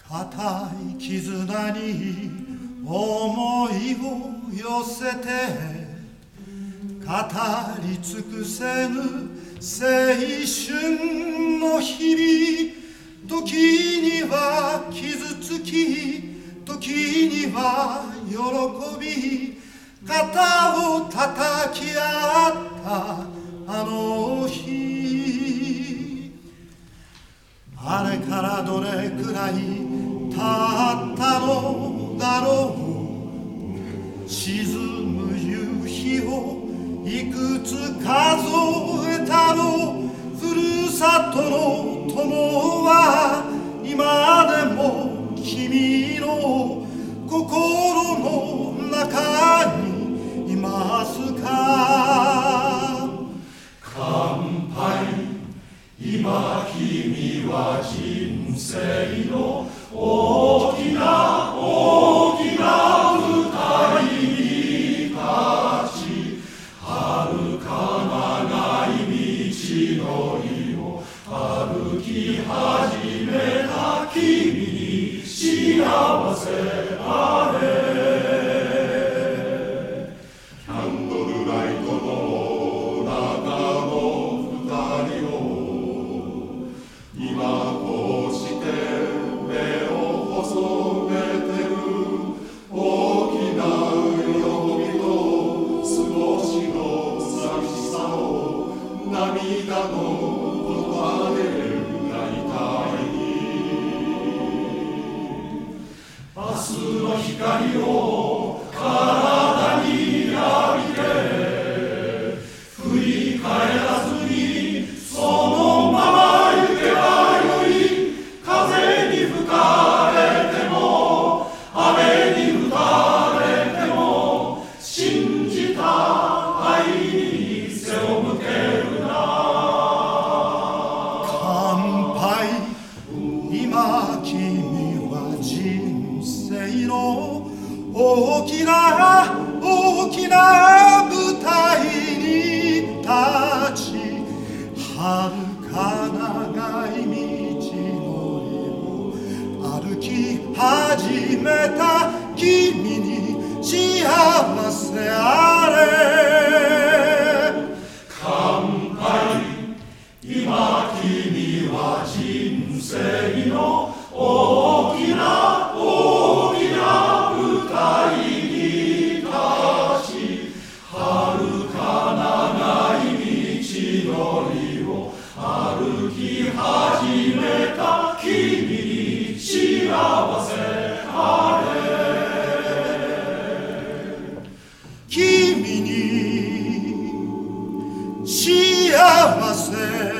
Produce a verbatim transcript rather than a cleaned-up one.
固い絆に思いを寄せて語り尽くせぬ青春の日々、時には傷つき時には喜び、肩を叩き合ったあの日、あれからどれくらい経ったのだろう。沈む夕日をいくつ数えたろう。ふるさとの友は今でも君の心の中にいますか。 乾杯。今君は人生の大きな大きな舞台に立ち、遥か長い道のりを歩き始めた君に幸せあれ。キャンドルライトの中の二人を今こうして目を細めてる。大きな喜びと少しの寂しさを涙の言葉で歌いたい。明日の光を体に浴びて振り返らずにそのまま行けばよい。風に吹かれても雨に打たれても信じた愛に背を向けるな。 乾杯。今君は人生の大きな大きな舞台に立ち、遥か長い道のりを歩き始めた君に幸せあれ。 乾杯。今君は人生の大きな大きな舞台に立ち、遥か長い道のりを歩き始めた君に幸せあれ。 君に幸せ